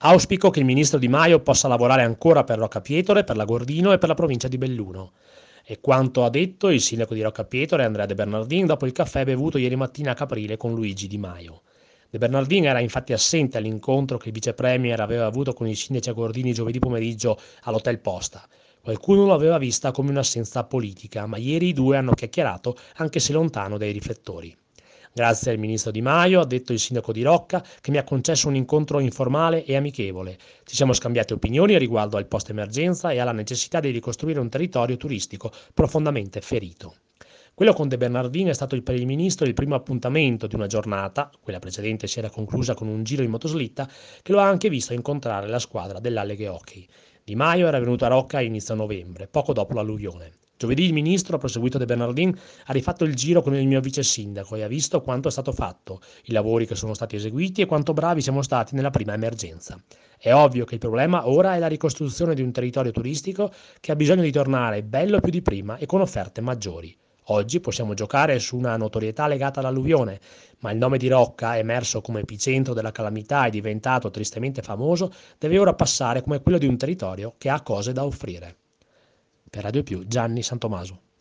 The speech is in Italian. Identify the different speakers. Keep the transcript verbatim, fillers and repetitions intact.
Speaker 1: Auspico che il ministro Di Maio possa lavorare ancora per Roccapietore, per Lagordino e per la provincia di Belluno. E quanto ha detto il sindaco di Roccapietore, Andrea De Bernardin, dopo il caffè bevuto ieri mattina a Caprile con Luigi Di Maio. De Bernardin era infatti assente all'incontro che il vice premier aveva avuto con i sindaci agordini giovedì pomeriggio all'Hotel Posta. Qualcuno lo aveva vista come un'assenza politica, ma ieri i due hanno chiacchierato anche se lontano dai riflettori. Grazie al ministro Di Maio, ha detto il sindaco di Rocca, che mi ha concesso un incontro informale e amichevole. Ci siamo scambiati opinioni riguardo al post-emergenza e alla necessità di ricostruire un territorio turistico profondamente ferito. Quello con De Bernardini è stato per il ministro il primo appuntamento di una giornata, quella precedente si era conclusa con un giro in motoslitta, che lo ha anche visto incontrare la squadra dell'Alleghe Hockey. Di Maio era venuto a Rocca a inizio novembre, poco dopo l'alluvione. Giovedì il ministro, proseguito De Bernardin, ha rifatto il giro con il mio vice sindaco e ha visto quanto è stato fatto, i lavori che sono stati eseguiti e quanto bravi siamo stati nella prima emergenza. È ovvio che il problema ora è la ricostruzione di un territorio turistico che ha bisogno di tornare bello più di prima e con offerte maggiori. Oggi possiamo giocare su una notorietà legata all'alluvione, ma il nome di Rocca, emerso come epicentro della calamità e diventato tristemente famoso, deve ora passare come quello di un territorio che ha cose da offrire. Per Radio Più, Gianni Santomaso.